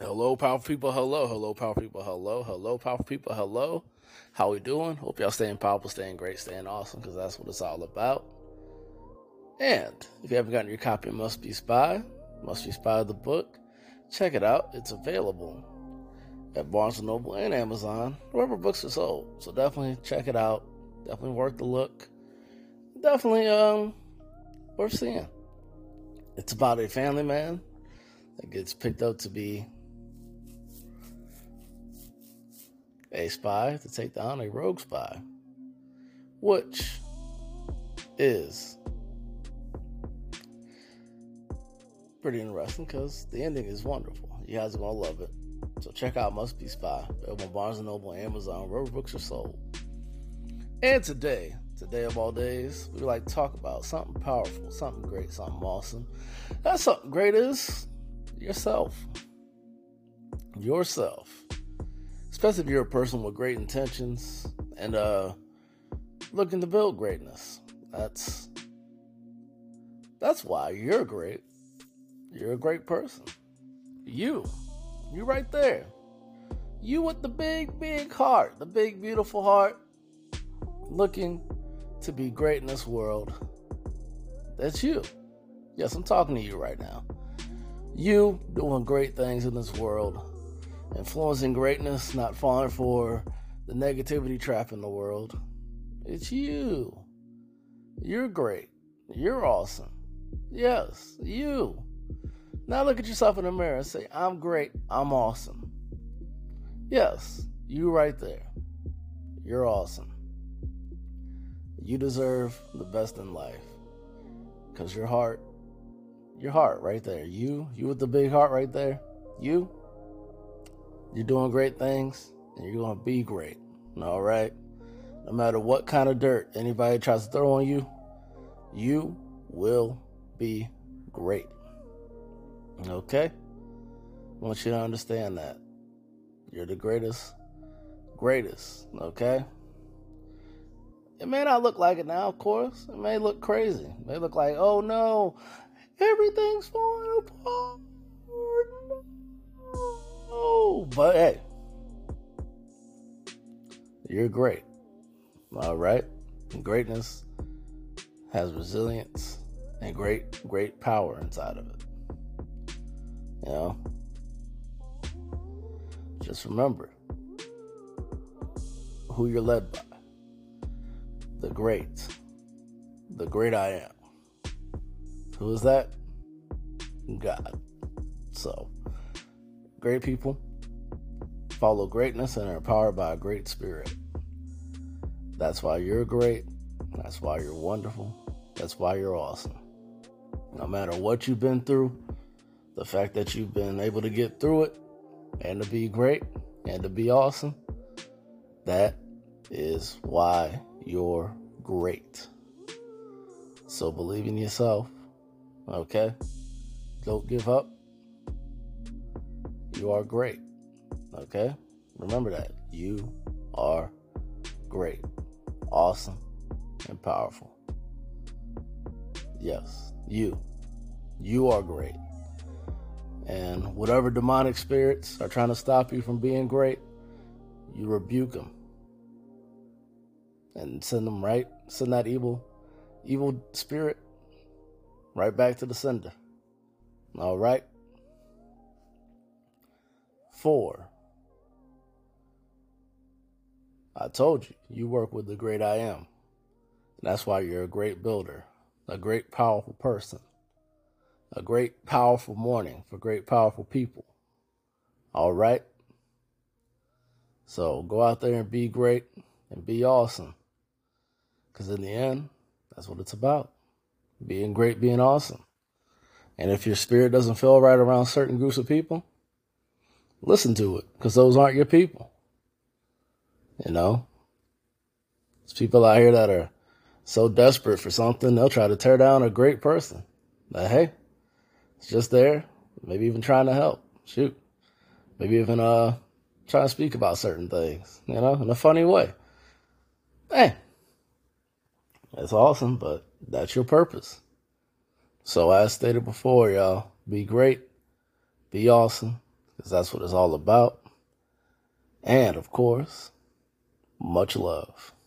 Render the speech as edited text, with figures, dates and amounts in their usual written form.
Hello, powerful people. Hello, hello, powerful people. Hello, hello, powerful people. Hello. How we doing? Hope y'all staying powerful, staying great, staying awesome, because that's what it's all about. And if you haven't gotten your copy of Must Be Spy the book, check it out. It's available at Barnes & Noble and Amazon, wherever books are sold. So definitely check it out. Definitely worth the look. Definitely worth seeing. It's about a family man that gets picked up to be a spy to take down a rogue spy, which is pretty interesting because the ending is wonderful. You guys are going to love it. So check out Must Be Spy, available on Barnes & Noble, Amazon, wherever books are sold. And today of all days, we like to talk about something powerful, something great, something awesome. That something great is yourself. Yourself. Especially if you're a person with great intentions and looking to build greatness. That's why you're great. You're a great person. You right there. You with the big heart, the big beautiful heart, looking to be great in this world. That's you. Yes, I'm talking to you right now. You doing great things in this world, influencing greatness, not falling for the negativity trap in the world. It's you. You're great. You're awesome. Yes, you. Now look at yourself in the mirror and say, I'm great. I'm awesome. Yes, you right there. You're awesome. You deserve the best in life. Because your heart right there. You with the big heart right there. You're doing great things, and you're going to be great. All right? No matter what kind of dirt anybody tries to throw on you, you will be great. Okay? I want you to understand that. You're the greatest. Okay? It may not look like it now, of course. It may look crazy. It may look like, oh no, everything's falling apart. No. But hey, you're great. All right? And greatness has resilience and great power inside of it. You know? Just remember who you're led by. The great I am. Who is that? God. So, great people follow greatness and are empowered by a great spirit. That's why you're great. That's why you're wonderful. That's why you're awesome. No matter what you've been through, the fact that you've been able to get through it and to be great and to be awesome, that is why you're great. So believe in yourself, okay? Don't give up. You are great, okay? Remember that. You are great, awesome, and powerful. Yes, you are great. And whatever demonic spirits are trying to stop you from being great, you rebuke them. And send that evil spirit right back to the sender. All right? 4, I told you, you work with the great I am. That's why you're a great builder, a great powerful person, a great powerful morning for great powerful people. All right? So go out there and be great and be awesome. Because in the end, that's what it's about. Being great, being awesome. And if your spirit doesn't feel right around certain groups of people, listen to it. Because those aren't your people. You know? There's people out here that are so desperate for something, they'll try to tear down a great person. But hey, it's just there. Maybe even trying to help. Shoot. Maybe even trying to speak about certain things. You know? In a funny way. Hey. That's awesome, but that's your purpose. So as stated before, y'all, be great, be awesome, because that's what it's all about. And, of course, much love.